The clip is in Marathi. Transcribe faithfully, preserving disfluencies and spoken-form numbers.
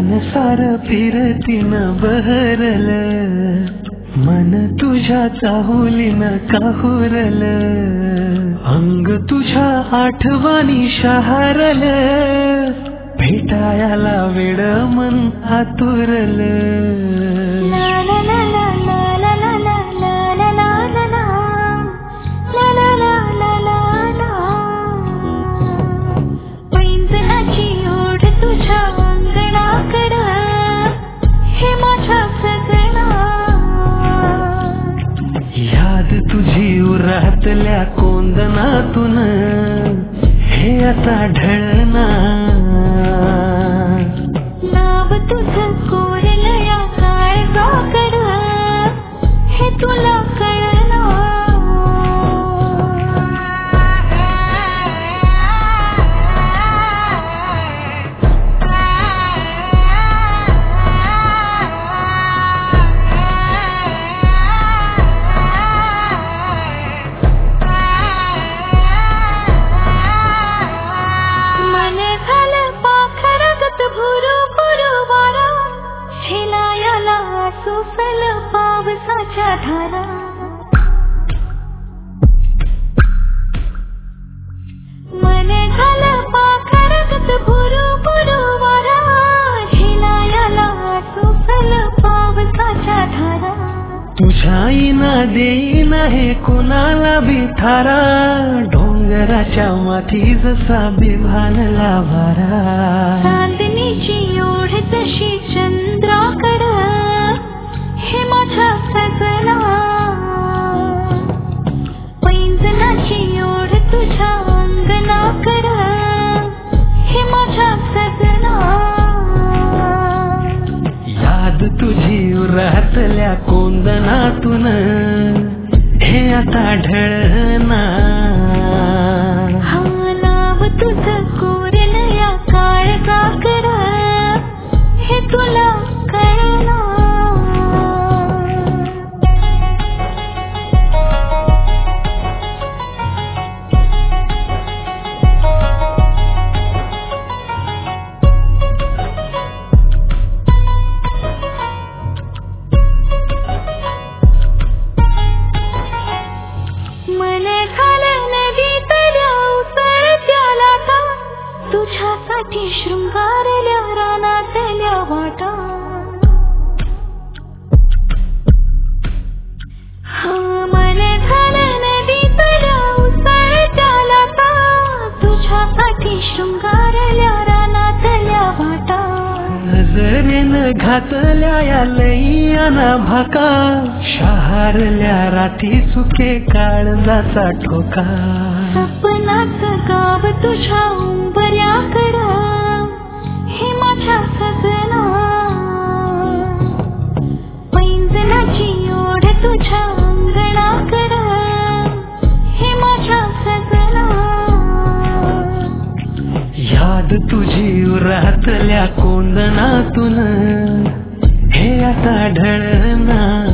मन सार फिरतीन बहरल, मन तुझ्या चाहुलीन काहुरल, अंग तुझ्या आठवणी शहारल, भेटायला वेड मन आतुरल. पैंजणाची ओढ तुझ्या अंगणाकड, हे माझ्या सजना. याद तुझी उरातल्या कोंदणातून, हे आता ढळना. नाव तुझं कोरलं या काळजाकड, हे तुला कळना. मन झालं पाखरागत भुरू भुरू वारा, झेलायाला सुसल पावसाच्या धारा. मन झालं पाखरागत भुरू भुरू वारा, झेलायाला सुसल पावसाच्या धारा. तुझ्या आईना देईना हे कोणाला बिथारा, डोंगराच्या माथी जसा बिभानला वारा. चांदणीची ओढ तशी चंद्राकड, हे माझ्या सजना. पैंजणाची ओढ तुझ्या अंगणाकड, हे माझ्या सजना. याद तुझी उरातल्या कोंदणातून, हे आता ढळना. हा नाव तुझं कोरलं या काळजाकड, हे तुला कळना. मन झालं नदी तल्या उसळत्या लाटा, तुझ्यासाठी शृंगारल्या रानातल्या वाटा. हा मन झालं नदी तल्या उसळत्या लाटा, तुझ्यासाठी शृंगारल्या रानातल्या वाटा. नजरेनं घातल्या या लईयाना भाका, शहारल्या राठी सुके काळजाचा ठोका. सपनाचं गाव तुझ्या उंबऱ्याकड, हे माझ्या सजना. पैंजणाची ओढ तुझ्या अंगणाकड, हे माझ्या सजना. याद तुझी उरातल्या कोंदणातून, हे आता ढळना.